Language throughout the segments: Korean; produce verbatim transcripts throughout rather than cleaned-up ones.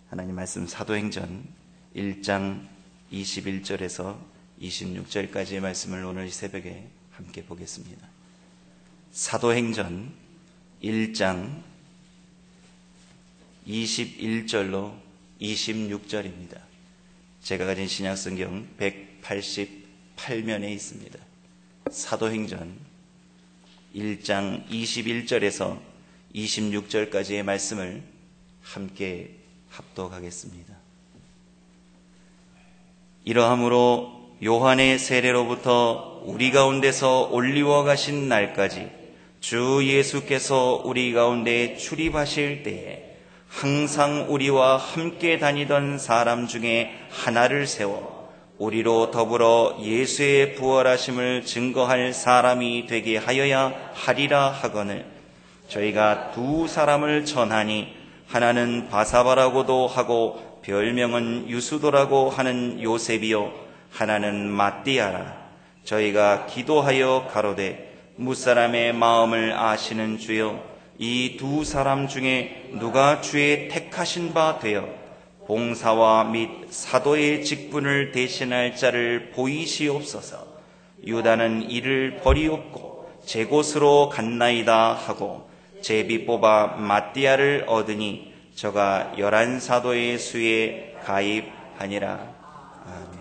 하나님 말씀 사도행전 일 장 이십일 절에서 이십육 절까지의 말씀을 오늘 이 새벽에 함께 보겠습니다. 사도행전 일 장 이십일 절로 이십육 절입니다. 제가 가진 신약성경 백팔십팔 면에 있습니다. 사도행전 일 장 이십일 절에서 이십육 절까지의 말씀을 함께 합독하겠습니다. 이러함으로 요한의 세례로부터 우리 가운데서 올리워 가신 날까지 주 예수께서 우리 가운데 출입하실 때에 항상 우리와 함께 다니던 사람 중에 하나를 세워 우리로 더불어 예수의 부활하심을 증거할 사람이 되게 하여야 하리라 하거늘 저희가 두 사람을 전하니 하나는 바사바라고도 하고 별명은 유수도라고 하는 요셉이요 하나는 마띠아라. 저희가 기도하여 가로되 무사람의 마음을 아시는 주여 이 두 사람 중에 누가 주의 택하신 바 되어 봉사와 및 사도의 직분을 대신할 자를 보이시옵소서. 유다는 이를 버리옵고 제 곳으로 갔나이다 하고 제비 뽑아 마띠아를 얻으니 저가 열한 사도의 수에 가입하니라. 아멘.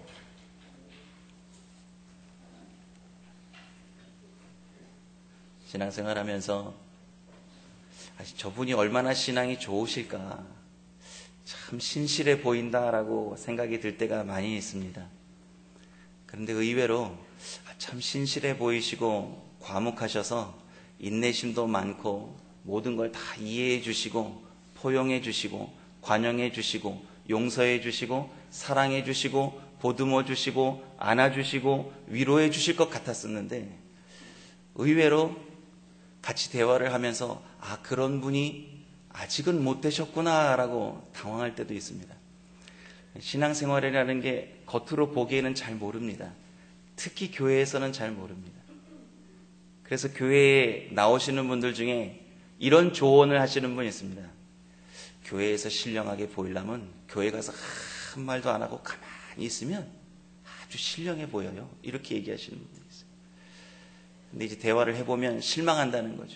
신앙생활하면서 저분이 얼마나 신앙이 좋으실까, 참 신실해 보인다라고 생각이 들 때가 많이 있습니다. 그런데 의외로 참 신실해 보이시고 과묵하셔서 인내심도 많고 모든 걸 다 이해해 주시고 포용해 주시고 관용해 주시고 용서해 주시고 사랑해 주시고 보듬어 주시고 안아 주시고 위로해 주실 것 같았었는데 의외로 같이 대화를 하면서 아 그런 분이 아직은 못 되셨구나 라고 당황할 때도 있습니다. 신앙생활이라는 게 겉으로 보기에는 잘 모릅니다. 특히 교회에서는 잘 모릅니다. 그래서 교회에 나오시는 분들 중에 이런 조언을 하시는 분이 있습니다. 교회에서 신령하게 보이려면 교회 가서 한 말도 안 하고 가만히 있으면 아주 신령해 보여요. 이렇게 얘기하시는 분들이 있어요. 근데 이제 대화를 해보면 실망한다는 거죠.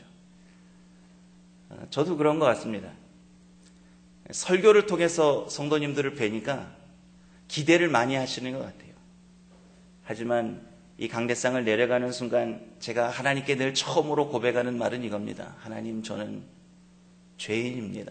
저도 그런 것 같습니다. 설교를 통해서 성도님들을 뵈니까 기대를 많이 하시는 것 같아요. 하지만 이 강대상을 내려가는 순간 제가 하나님께 늘 처음으로 고백하는 말은 이겁니다. 하나님, 저는 죄인입니다.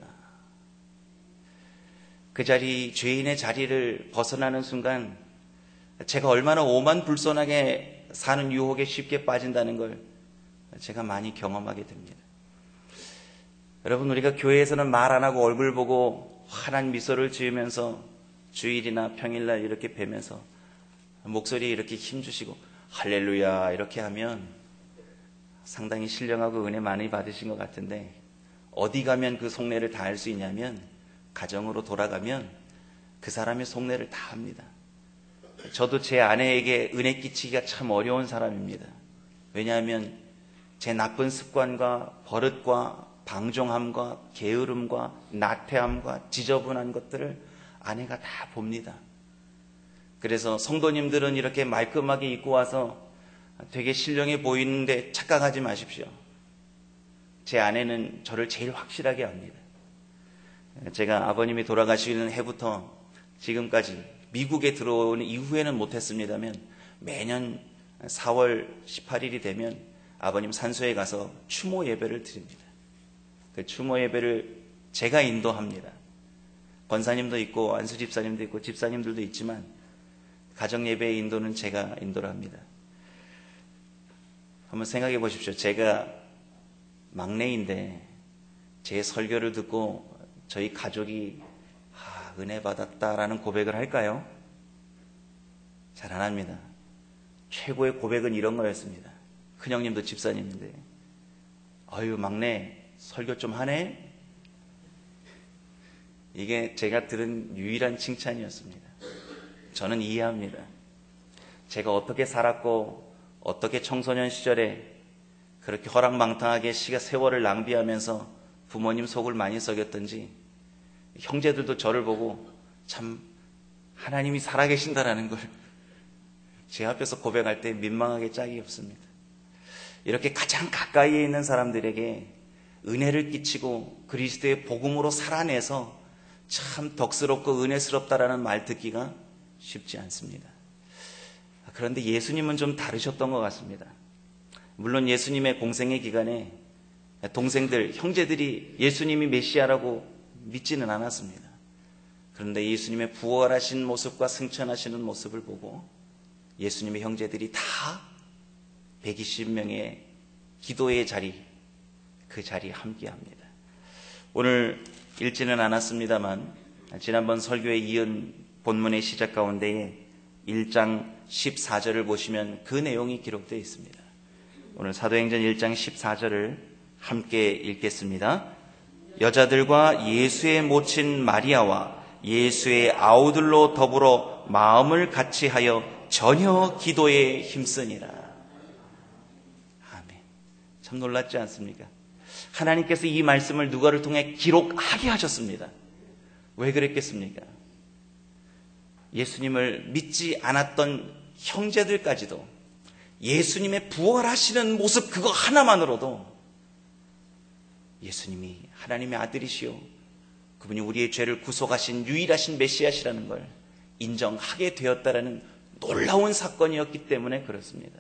그 자리, 죄인의 자리를 벗어나는 순간 제가 얼마나 오만불손하게 사는 유혹에 쉽게 빠진다는 걸 제가 많이 경험하게 됩니다. 여러분, 우리가 교회에서는 말 안 하고 얼굴 보고 환한 미소를 지으면서 주일이나 평일날 이렇게 뵈면서 목소리에 이렇게 힘주시고 할렐루야 이렇게 하면 상당히 신령하고 은혜 많이 받으신 것 같은데 어디 가면 그 속내를 다 할 수 있냐면 가정으로 돌아가면 그 사람의 속내를 다 합니다. 저도 제 아내에게 은혜 끼치기가 참 어려운 사람입니다. 왜냐하면 제 나쁜 습관과 버릇과 방종함과 게으름과 나태함과 지저분한 것들을 아내가 다 봅니다. 그래서 성도님들은 이렇게 말끔하게 입고 와서 되게 신령해 보이는데 착각하지 마십시오. 제 아내는 저를 제일 확실하게 압니다. 제가 아버님이 돌아가시는 해부터 지금까지 미국에 들어오는 이후에는 못했습니다만 매년 사월 십팔일이 되면 아버님 산소에 가서 추모 예배를 드립니다. 그 추모 예배를 제가 인도합니다. 권사님도 있고 안수 집사님도 있고 집사님들도 있지만 가정 예배의 인도는 제가 인도를 합니다. 한번 생각해 보십시오. 제가 막내인데 제 설교를 듣고 저희 가족이 아, 은혜 받았다라는 고백을 할까요? 잘 안 합니다. 최고의 고백은 이런 거였습니다. 큰형님도 집사님인데 아유 막내 설교 좀 하네? 이게 제가 들은 유일한 칭찬이었습니다. 저는 이해합니다. 제가 어떻게 살았고 어떻게 청소년 시절에 그렇게 허랑방탕하게 시가 세월을 낭비하면서 부모님 속을 많이 썩였던지 형제들도 저를 보고 참 하나님이 살아계신다라는 걸 제 앞에서 고백할 때 민망하게 짝이 없습니다. 이렇게 가장 가까이에 있는 사람들에게 은혜를 끼치고 그리스도의 복음으로 살아내서 참 덕스럽고 은혜스럽다라는 말 듣기가 쉽지 않습니다. 그런데 예수님은 좀 다르셨던 것 같습니다. 물론 예수님의 공생의 기간에 동생들, 형제들이 예수님이 메시아라고 믿지는 않았습니다. 그런데 예수님의 부활하신 모습과 승천하시는 모습을 보고 예수님의 형제들이 다 백이십 명의 기도의 자리, 그 자리에 함께합니다. 오늘 읽지는 않았습니다만 지난번 설교에 이은 본문의 시작 가운데에 일 장 십사 절을 보시면 그 내용이 기록되어 있습니다. 오늘 사도행전 일 장 십사 절을 함께 읽겠습니다. 여자들과 예수의 모친 마리아와 예수의 아우들로 더불어 마음을 같이하여 전혀 기도에 힘쓰니라. 아멘. 참 놀랍지 않습니까? 하나님께서 이 말씀을 누가를 통해 기록하게 하셨습니다. 왜 그랬겠습니까? 예수님을 믿지 않았던 형제들까지도 예수님의 부활하시는 모습 그거 하나만으로도 예수님이 하나님의 아들이시오, 그분이 우리의 죄를 구속하신 유일하신 메시아시라는 걸 인정하게 되었다라는 놀라운 사건이었기 때문에 그렇습니다.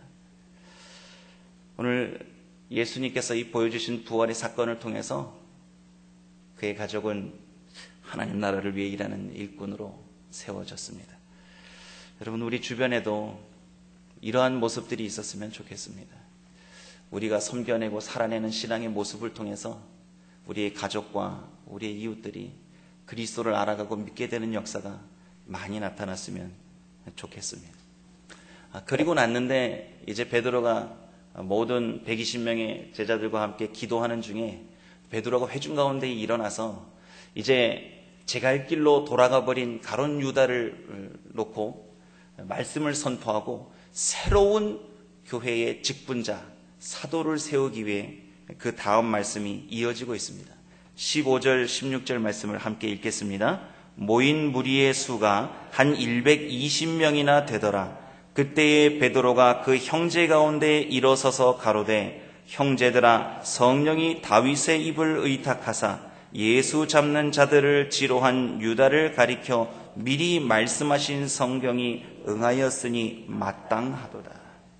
오늘 예수님께서 이 보여주신 부활의 사건을 통해서 그의 가족은 하나님 나라를 위해 일하는 일꾼으로 세워졌습니다. 여러분, 우리 주변에도 이러한 모습들이 있었으면 좋겠습니다. 우리가 섬겨내고 살아내는 신앙의 모습을 통해서 우리의 가족과 우리의 이웃들이 그리스도를 알아가고 믿게 되는 역사가 많이 나타났으면 좋겠습니다. 아, 그리고 났는데 이제 베드로가 모든 백이십 명의 제자들과 함께 기도하는 중에 베드로가 회중 가운데 일어나서 이제 제갈 길로 돌아가 버린 가룟 유다를 놓고 말씀을 선포하고 새로운 교회의 직분자 사도를 세우기 위해 그 다음 말씀이 이어지고 있습니다. 십오 절 십육 절 말씀을 함께 읽겠습니다. 모인 무리의 수가 한 백이십 명이나 되더라. 그때에 베드로가 그 형제 가운데 일어서서 가로되, 형제들아, 성령이 다윗의 입을 의탁하사 예수 잡는 자들을 지로한 유다를 가리켜 미리 말씀하신 성경이 응하였으니 마땅하도다.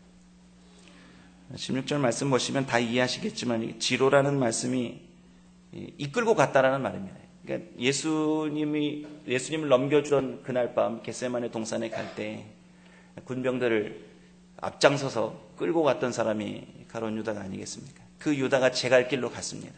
십육 절 말씀 보시면 다 이해하시겠지만 지로라는 말씀이 이끌고 갔다라는 말입니다. 그러니까 예수님이 예수님을 넘겨주던 그날 밤 겟세마네 동산에 갈 때 군병들을 앞장서서 끌고 갔던 사람이 가룟 유다가 아니겠습니까? 그 유다가 제갈 길로 갔습니다.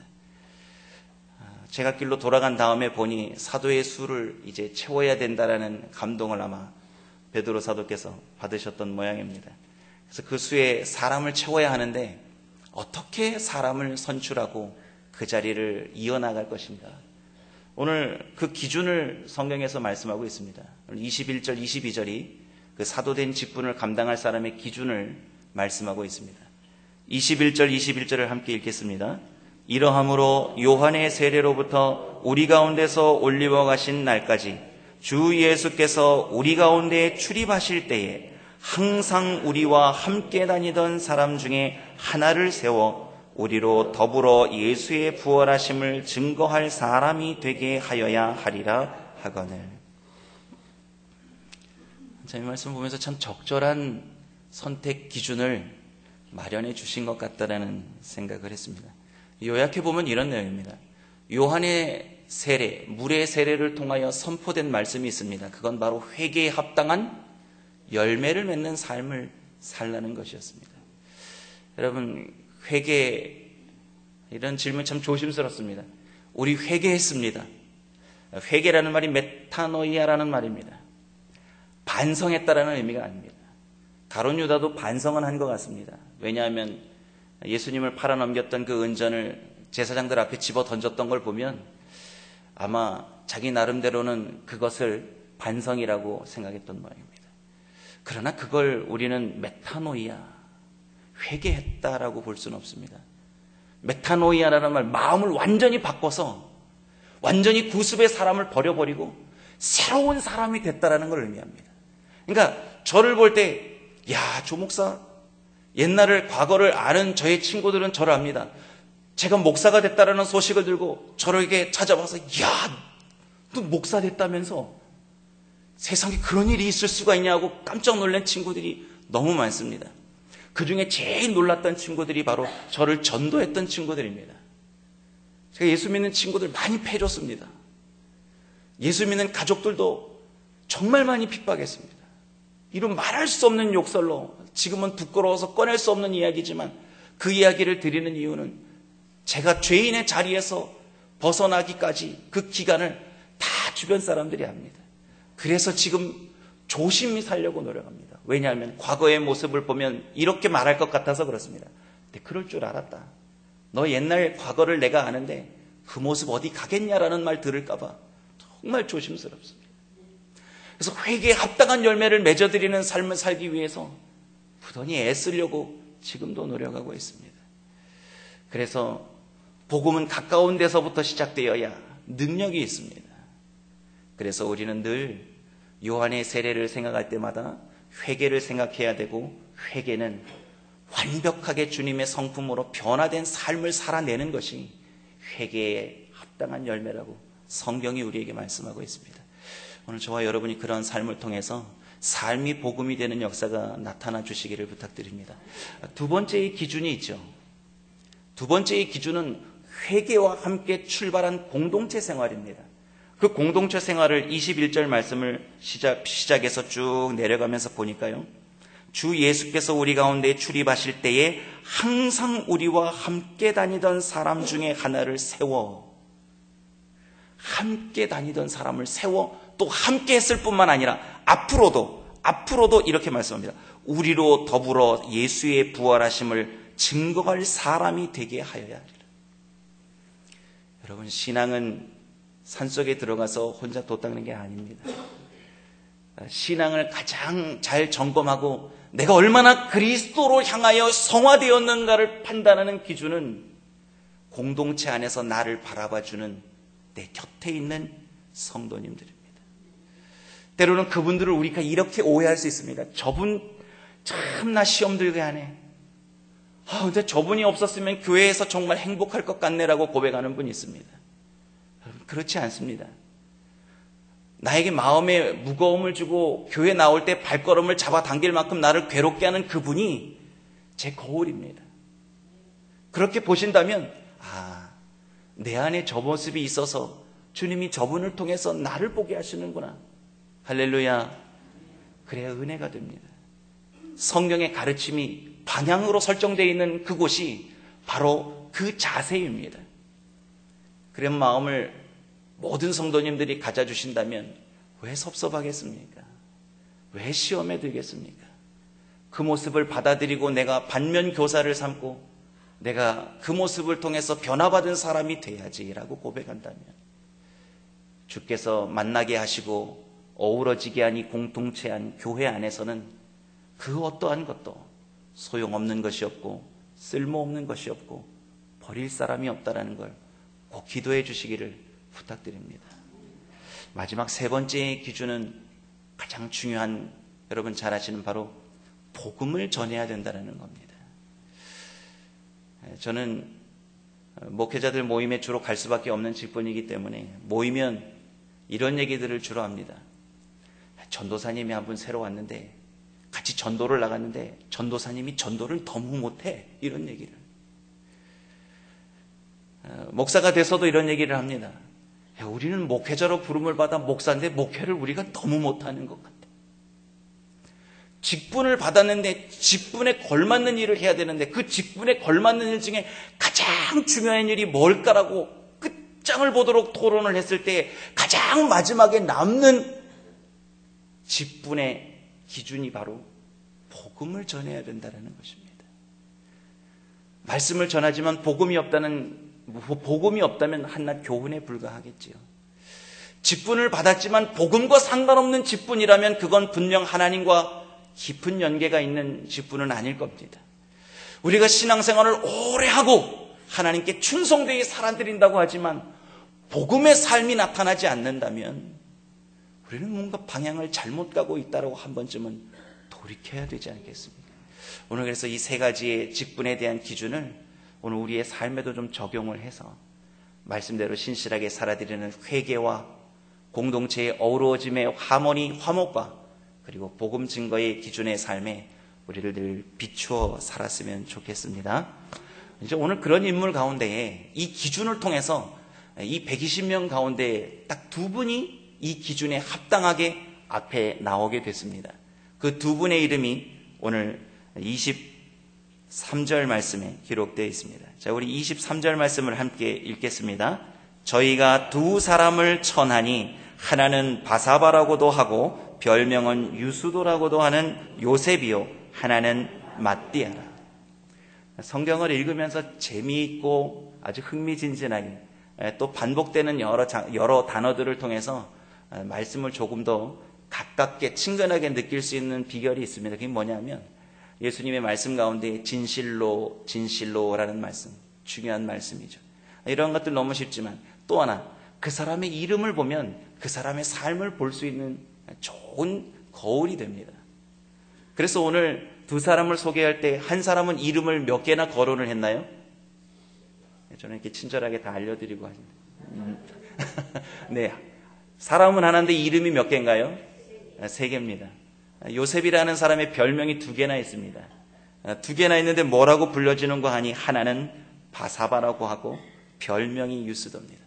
제갈 길로 돌아간 다음에 보니 사도의 수를 이제 채워야 된다라는 감동을 아마 베드로 사도께서 받으셨던 모양입니다. 그래서 그 수에 사람을 채워야 하는데 어떻게 사람을 선출하고 그 자리를 이어나갈 것인가? 오늘 그 기준을 성경에서 말씀하고 있습니다. 이십일 절, 이십이 절이 그 사도된 직분을 감당할 사람의 기준을 말씀하고 있습니다. 이십일 절, 이십일 절을 함께 읽겠습니다. 이러함으로 요한의 세례로부터 우리 가운데서 올리워 가신 날까지 주 예수께서 우리 가운데 출입하실 때에 항상 우리와 함께 다니던 사람 중에 하나를 세워 우리로 더불어 예수의 부활하심을 증거할 사람이 되게 하여야 하리라 하거늘. 자, 이 말씀 보면서 참 적절한 선택 기준을 마련해 주신 것 같다라는 생각을 했습니다. 요약해 보면 이런 내용입니다. 요한의 세례, 물의 세례를 통하여 선포된 말씀이 있습니다. 그건 바로 회개에 합당한 열매를 맺는 삶을 살라는 것이었습니다. 여러분, 회개, 이런 질문 참 조심스럽습니다. 우리 회개했습니다. 회개라는 말이 메타노이아라는 말입니다. 반성했다라는 의미가 아닙니다. 가룟 유다도 반성은 한 것 같습니다. 왜냐하면 예수님을 팔아넘겼던 그 은전을 제사장들 앞에 집어 던졌던 걸 보면 아마 자기 나름대로는 그것을 반성이라고 생각했던 모양입니다. 그러나 그걸 우리는 메타노이아, 회개했다라고 볼 수는 없습니다. 메타노이아라는 말, 마음을 완전히 바꿔서 완전히 구습의 사람을 버려버리고 새로운 사람이 됐다라는 걸 의미합니다. 그러니까 저를 볼 때 야, 조 목사 옛날을 과거를 아는 저의 친구들은 저를 압니다. 제가 목사가 됐다라는 소식을 들고 저에게 찾아와서 야, 너 목사 됐다면서 세상에 그런 일이 있을 수가 있냐고 깜짝 놀란 친구들이 너무 많습니다. 그중에 제일 놀랐던 친구들이 바로 저를 전도했던 친구들입니다. 제가 예수 믿는 친구들 많이 패줬습니다. 예수 믿는 가족들도 정말 많이 핍박했습니다. 이런 말할 수 없는 욕설로 지금은 부끄러워서 꺼낼 수 없는 이야기지만 그 이야기를 드리는 이유는 제가 죄인의 자리에서 벗어나기까지 그 기간을 다 주변 사람들이 압니다. 그래서 지금 조심히 살려고 노력합니다. 왜냐하면 과거의 모습을 보면 이렇게 말할 것 같아서 그렇습니다. 근데 그럴 줄 알았다. 너 옛날 과거를 내가 아는데 그 모습 어디 가겠냐라는 말 들을까 봐 정말 조심스럽습니다. 그래서 회개에 합당한 열매를 맺어드리는 삶을 살기 위해서 부단히 애쓰려고 지금도 노력하고 있습니다. 그래서 복음은 가까운 데서부터 시작되어야 능력이 있습니다. 그래서 우리는 늘 요한의 세례를 생각할 때마다 회개를 생각해야 되고, 회개는 완벽하게 주님의 성품으로 변화된 삶을 살아내는 것이 회개에 합당한 열매라고 성경이 우리에게 말씀하고 있습니다. 오늘 저와 여러분이 그런 삶을 통해서 삶이 복음이 되는 역사가 나타나 주시기를 부탁드립니다. 두 번째의 기준이 있죠. 두 번째의 기준은 회개와 함께 출발한 공동체 생활입니다. 그 공동체 생활을 이십일 절 말씀을 시작, 시작해서 쭉 내려가면서 보니까요. 주 예수께서 우리 가운데 출입하실 때에 항상 우리와 함께 다니던 사람 중에 하나를 세워, 함께 다니던 사람을 세워 또 함께 했을 뿐만 아니라 앞으로도, 앞으로도 이렇게 말씀합니다. 우리로 더불어 예수의 부활하심을 증거할 사람이 되게 하여야 하리라. 여러분, 신앙은 산속에 들어가서 혼자 돛 닦는 게 아닙니다. 신앙을 가장 잘 점검하고 내가 얼마나 그리스도로 향하여 성화되었는가를 판단하는 기준은 공동체 안에서 나를 바라봐주는 내 곁에 있는 성도님들입니다. 때로는 그분들을 우리가 이렇게 오해할 수 있습니다. 저분 참나 시험 들게 하네. 아, 근데 저분이 없었으면 교회에서 정말 행복할 것 같네라고 고백하는 분이 있습니다. 그렇지 않습니다. 나에게 마음에 무거움을 주고 교회 나올 때 발걸음을 잡아당길 만큼 나를 괴롭게 하는 그분이 제 거울입니다. 그렇게 보신다면 아, 내 안에 저 모습이 있어서 주님이 저분을 통해서 나를 보게 하시는구나. 할렐루야. 그래야 은혜가 됩니다. 성경의 가르침이 방향으로 설정되어 있는 그곳이 바로 그 자세입니다. 그런 마음을 모든 성도님들이 가져주신다면 왜 섭섭하겠습니까? 왜 시험에 들겠습니까? 그 모습을 받아들이고 내가 반면 교사를 삼고 내가 그 모습을 통해서 변화받은 사람이 돼야지라고 고백한다면 주께서 만나게 하시고 어우러지게 하니 공동체 안 교회 안에서는 그 어떠한 것도 소용없는 것이 없고 쓸모없는 것이 없고 버릴 사람이 없다라는 걸 꼭 기도해 주시기를 부탁드립니다. 마지막 세 번째 기준은 가장 중요한, 여러분 잘 아시는 바로 복음을 전해야 된다는 겁니다. 저는 목회자들 모임에 주로 갈 수밖에 없는 직분이기 때문에 모이면 이런 얘기들을 주로 합니다. 전도사님이 한 분 새로 왔는데 같이 전도를 나갔는데 전도사님이 전도를 너무 못해, 이런 얘기를. 목사가 돼서도 이런 얘기를 합니다. 야, 우리는 목회자로 부름을 받아 목사인데 목회를 우리가 너무 못하는 것 같아. 직분을 받았는데 직분에 걸맞는 일을 해야 되는데 그 직분에 걸맞는 일 중에 가장 중요한 일이 뭘까라고 끝장을 보도록 토론을 했을 때 가장 마지막에 남는 직분의 기준이 바로 복음을 전해야 된다는 것입니다. 말씀을 전하지만 복음이 없다는, 복음이 없다면 한낱 교훈에 불과하겠지요. 직분을 받았지만 복음과 상관없는 직분이라면 그건 분명 하나님과 깊은 연계가 있는 직분은 아닐 겁니다. 우리가 신앙생활을 오래 하고 하나님께 충성되게 살아드린다고 하지만 복음의 삶이 나타나지 않는다면 우리는 뭔가 방향을 잘못 가고 있다고 한 번쯤은 돌이켜야 되지 않겠습니까? 오늘 그래서 이 세 가지의 직분에 대한 기준을 오늘 우리의 삶에도 좀 적용을 해서 말씀대로 신실하게 살아드리는 회개와 공동체의 어우러짐의 하모니, 화목과 그리고 복음 증거의 기준의 삶에 우리를 늘 비추어 살았으면 좋겠습니다. 이제 오늘 그런 인물 가운데에 이 기준을 통해서 이 백이십 명 가운데 딱 두 분이 이 기준에 합당하게 앞에 나오게 됐습니다. 그 두 분의 이름이 오늘 이십삼 절 말씀에 기록되어 있습니다. 자, 우리 이십삼 절 말씀을 함께 읽겠습니다. 저희가 두 사람을 천하니 하나는 바사바라고도 하고 별명은 유수도라고도 하는 요셉이요 하나는 mattia라. 성경을 읽으면서 재미있고 아주 흥미진진하게 또 반복되는 여러, 여러 단어들을 통해서 말씀을 조금 더 가깝게 친근하게 느낄 수 있는 비결이 있습니다. 그게 뭐냐면 예수님의 말씀 가운데 진실로 진실로라는 말씀, 중요한 말씀이죠. 이런 것들 너무 쉽지만 또 하나 그 사람의 이름을 보면 그 사람의 삶을 볼 수 있는 좋은 거울이 됩니다. 그래서 오늘 두 사람을 소개할 때 한 사람은 이름을 몇 개나 거론을 했나요? 저는 이렇게 친절하게 다 알려드리고 하십니다. 음. 네, 사람은 하나인데 이름이 몇 개인가요? 세 개입니다. 요셉이라는 사람의 별명이 두 개나 있습니다. 두 개나 있는데 뭐라고 불려지는가 하니 하나는 바사바라고 하고 별명이 유스도입니다.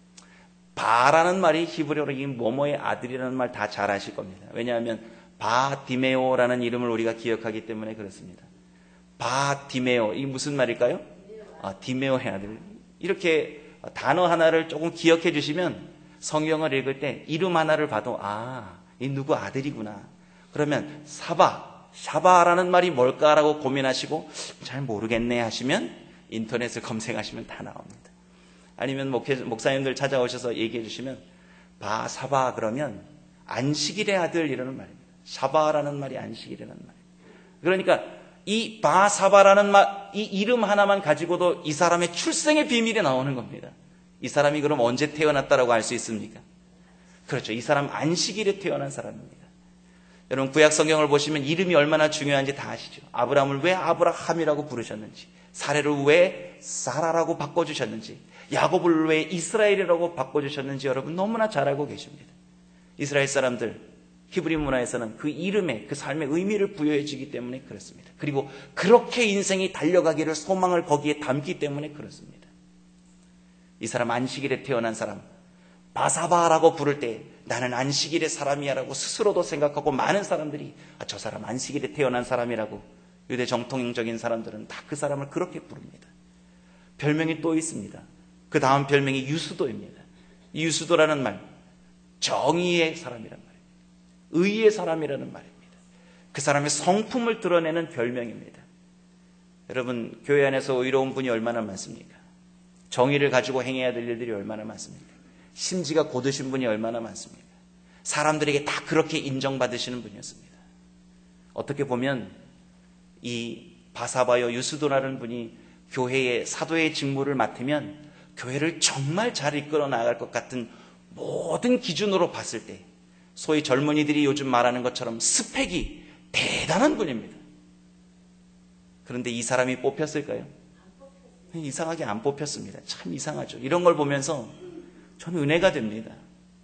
바라는 말이 히브리어로 이 뭐뭐의 아들이라는 말 다 잘 아실 겁니다. 왜냐하면 바디메오라는 이름을 우리가 기억하기 때문에 그렇습니다. 바디메오, 이게 무슨 말일까요? 아, 디메오의 아들. 이렇게 단어 하나를 조금 기억해 주시면 성경을 읽을 때 이름 하나를 봐도 아, 이 누구 아들이구나. 그러면 사바, 샤바라는 말이 뭘까라고 고민하시고 잘 모르겠네 하시면 인터넷을 검색하시면 다 나옵니다. 아니면 목회, 목사님들 찾아오셔서 얘기해 주시면 바사바 그러면 안식일의 아들이라는 말입니다. 샤바라는 말이 안식일이라는 말입니다. 그러니까 이 바사바라는 말, 이 이름 하나만 가지고도 이 사람의 출생의 비밀이 나오는 겁니다. 이 사람이 그럼 언제 태어났다라고 알 수 있습니까? 그렇죠. 이 사람 안식일에 태어난 사람입니다. 여러분 구약 성경을 보시면 이름이 얼마나 중요한지 다 아시죠? 아브라함을 왜 아브라함이라고 부르셨는지, 사레를 왜 사라라고 바꿔주셨는지, 야곱을 왜 이스라엘이라고 바꿔주셨는지 여러분 너무나 잘 알고 계십니다. 이스라엘 사람들 히브리 문화에서는 그 이름에 그 삶의 의미를 부여해 주기 때문에 그렇습니다. 그리고 그렇게 인생이 달려가기를 소망을 거기에 담기 때문에 그렇습니다. 이 사람 안식일에 태어난 사람 바사바라고 부를 때 나는 안식일의 사람이야라고 스스로도 생각하고 많은 사람들이 아, 저 사람 안식일에 태어난 사람이라고 유대 정통적인 사람들은 다 그 사람을 그렇게 부릅니다. 별명이 또 있습니다. 그 다음 별명이 유수도입니다. 이 유수도라는 말 정의의 사람이란 말입니다. 의의 사람이라는 말입니다. 그 사람의 성품을 드러내는 별명입니다. 여러분 교회 안에서 의로운 분이 얼마나 많습니까? 정의를 가지고 행해야 될 일들이 얼마나 많습니까? 심지가 곧으신 분이 얼마나 많습니까? 사람들에게 다 그렇게 인정받으시는 분이었습니다. 어떻게 보면 이 바사바요 유스도라는 분이 교회의 사도의 직무를 맡으면 교회를 정말 잘 이끌어 나갈 것 같은 모든 기준으로 봤을 때 소위 젊은이들이 요즘 말하는 것처럼 스펙이 대단한 분입니다. 그런데 이 사람이 뽑혔을까요? 이상하게 안 뽑혔습니다. 참 이상하죠. 이런 걸 보면서 저는 은혜가 됩니다.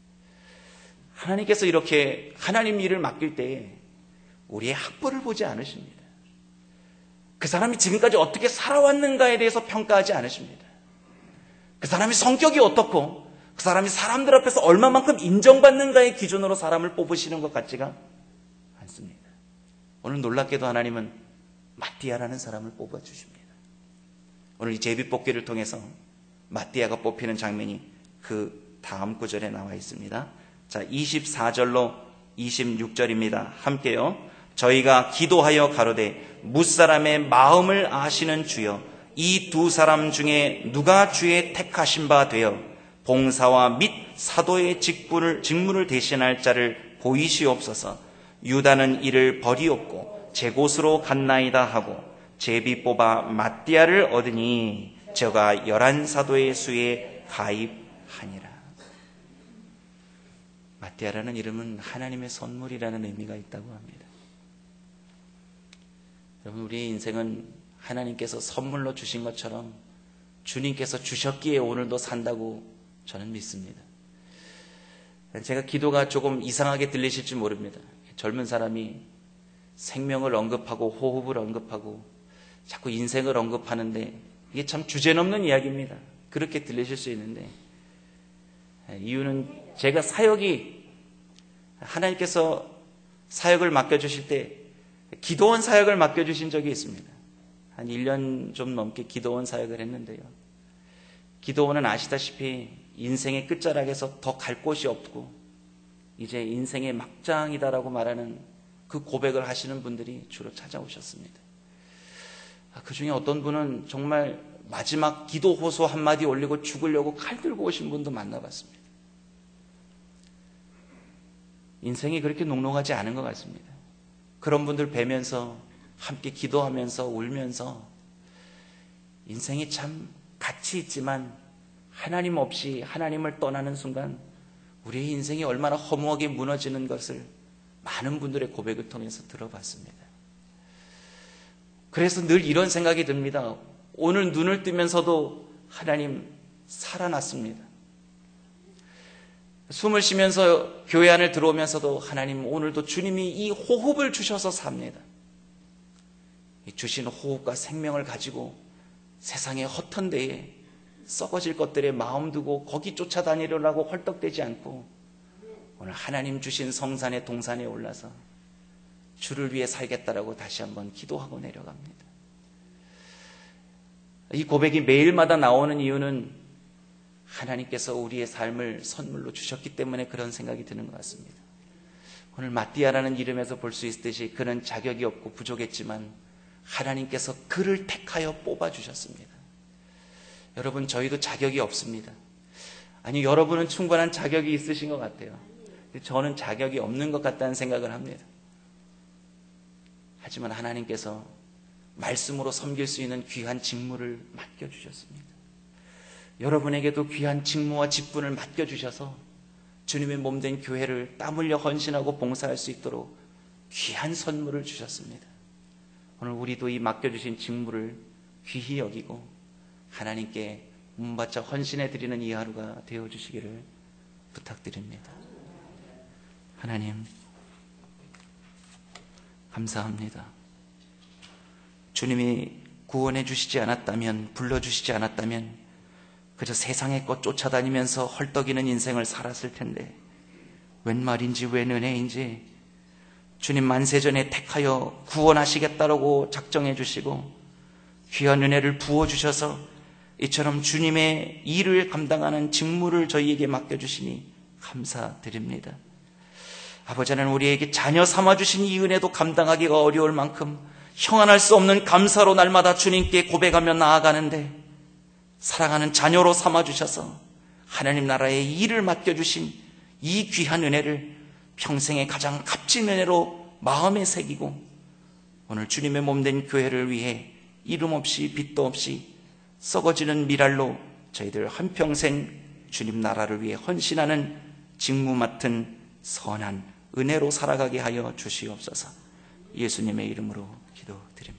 하나님께서 이렇게 하나님 일을 맡길 때 우리의 학벌을 보지 않으십니다. 그 사람이 지금까지 어떻게 살아왔는가에 대해서 평가하지 않으십니다. 그 사람의 성격이 어떻고 그 사람이 사람들 앞에서 얼마만큼 인정받는가의 기준으로 사람을 뽑으시는 것 같지가 않습니다. 오늘 놀랍게도 하나님은 mattia라는 사람을 뽑아주십니다. 오늘 이 제비뽑기를 통해서 mattia가 뽑히는 장면이 그 다음 구절에 나와 있습니다. 자, 이십사 절로 이십육 절입니다. 함께요. 저희가 기도하여 가로되 뭇사람의 마음을 아시는 주여 이 두 사람 중에 누가 주의 택하신 바 되어 봉사와 및 사도의 직분을, 직무를 대신할 자를 보이시옵소서. 유다는 이를 버리옵고 제 곳으로 갔나이다 하고 제비 뽑아 mattia를 얻으니 저가 열한 사도의 수에 가입하니라. 마띠아라는 이름은 하나님의 선물이라는 의미가 있다고 합니다. 여러분, 우리의 인생은 하나님께서 선물로 주신 것처럼 주님께서 주셨기에 오늘도 산다고 저는 믿습니다. 제가 기도가 조금 이상하게 들리실지 모릅니다. 젊은 사람이 생명을 언급하고 호흡을 언급하고 자꾸 인생을 언급하는데 이게 참 주제넘는 이야기입니다. 그렇게 들리실 수 있는데, 이유는 제가 사역이, 하나님께서 사역을 맡겨주실 때 기도원 사역을 맡겨주신 적이 있습니다. 한 일 년 좀 넘게 기도원 사역을 했는데요. 기도원은 아시다시피 인생의 끝자락에서 더 갈 곳이 없고 이제 인생의 막장이다라고 말하는 그 고백을 하시는 분들이 주로 찾아오셨습니다. 그 중에 어떤 분은 정말 마지막 기도 호소 한마디 올리고 죽으려고 칼 들고 오신 분도 만나봤습니다. 인생이 그렇게 녹록하지 않은 것 같습니다. 그런 분들 뵈면서 함께 기도하면서 울면서 인생이 참 가치 있지만 하나님 없이 하나님을 떠나는 순간 우리의 인생이 얼마나 허무하게 무너지는 것을 많은 분들의 고백을 통해서 들어봤습니다. 그래서 늘 이런 생각이 듭니다. 오늘 눈을 뜨면서도 하나님 살아났습니다. 숨을 쉬면서 교회 안을 들어오면서도 하나님 오늘도 주님이 이 호흡을 주셔서 삽니다. 이 주신 호흡과 생명을 가지고 세상의 헛한 데에 썩어질 것들에 마음 두고 거기 쫓아다니려고 헐떡대지 않고 오늘 하나님 주신 성산의 동산에 올라서 주를 위해 살겠다라고 다시 한번 기도하고 내려갑니다. 이 고백이 매일마다 나오는 이유는 하나님께서 우리의 삶을 선물로 주셨기 때문에 그런 생각이 드는 것 같습니다. 오늘 마띠아라는 이름에서 볼 수 있듯이 그는 자격이 없고 부족했지만 하나님께서 그를 택하여 뽑아주셨습니다. 여러분, 저희도 자격이 없습니다. 아니, 여러분은 충분한 자격이 있으신 것 같아요. 저는 자격이 없는 것 같다는 생각을 합니다. 하지만 하나님께서 말씀으로 섬길 수 있는 귀한 직무를 맡겨주셨습니다. 여러분에게도 귀한 직무와 직분을 맡겨주셔서 주님의 몸된 교회를 땀 흘려 헌신하고 봉사할 수 있도록 귀한 선물을 주셨습니다. 오늘 우리도 이 맡겨주신 직무를 귀히 여기고 하나님께 몸바쳐 헌신해드리는 이 하루가 되어주시기를 부탁드립니다. 하나님, 감사합니다. 주님이 구원해 주시지 않았다면, 불러주시지 않았다면 그저 세상의 것 쫓아다니면서 헐떡이는 인생을 살았을 텐데 웬 말인지 웬 은혜인지 주님 만세전에 택하여 구원하시겠다라고 작정해 주시고 귀한 은혜를 부어주셔서 이처럼 주님의 일을 감당하는 직무를 저희에게 맡겨주시니 감사드립니다. 아버지 하나님, 우리에게 자녀 삼아주신 이 은혜도 감당하기가 어려울 만큼 형언할 수 없는 감사로 날마다 주님께 고백하며 나아가는데 사랑하는 자녀로 삼아주셔서 하나님 나라의 일을 맡겨주신 이 귀한 은혜를 평생의 가장 값진 은혜로 마음에 새기고 오늘 주님의 몸된 교회를 위해 이름 없이 빚도 없이 썩어지는 미랄로 저희들 한평생 주님 나라를 위해 헌신하는 직무 맡은 선한 은혜로 살아가게 하여 주시옵소서. 예수님의 이름으로 기도드립니다.